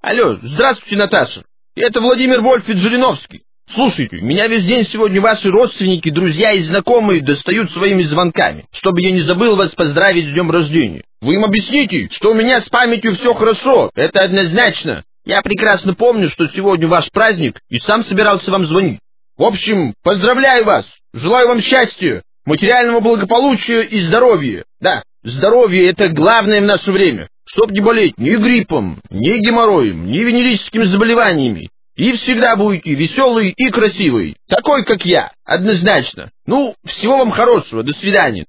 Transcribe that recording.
Алло, здравствуйте, Наташа. Это Владимир Вольфович Жириновский. Слушайте, меня весь день сегодня ваши родственники, друзья и знакомые достают своими звонками, чтобы я не забыл вас поздравить с днем рождения. Вы им объясните, что у меня с памятью все хорошо, это однозначно. Я прекрасно помню, что сегодня ваш праздник, и сам собирался вам звонить. В общем, поздравляю вас, желаю вам счастья, материального благополучия и здоровья. Да, здоровье — это главное в наше время, чтоб не болеть ни гриппом, ни геморроем, ни венерическими заболеваниями. И всегда будете веселый и красивый, такой, как я, однозначно. Ну, всего вам хорошего, до свидания.